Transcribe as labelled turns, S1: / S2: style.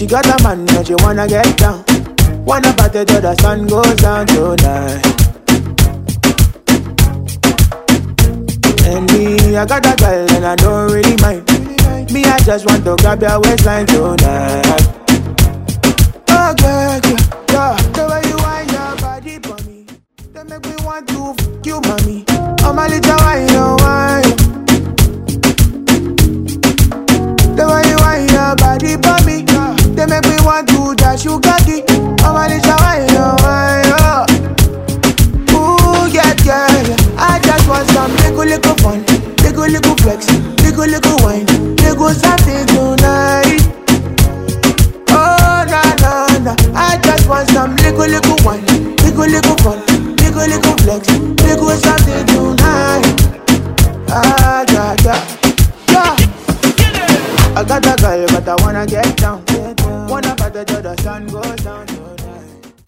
S1: She got a man and she wanna get down. Wanna party till the sun goes down tonight. And me, I got a girl and I don't really mind. Me, I just want to grab your waistline tonight. Oh girl, yeah, the way you wind your body for me, they make me want to fuck you, mommy. Oh my little wine, your wine. The way you wind your body for me, they make me want to dash you cocky. Oh my little wine, your wine, oh. Ooh, yeah, yeah. I just want some little fun, little flex, little wine, little something tonight. Oh, na. I just want some little wine, little fun, little flex, little something tonight. Ah, yeah. I got a girl, but I wanna get down. Wanna party till the sun goes down.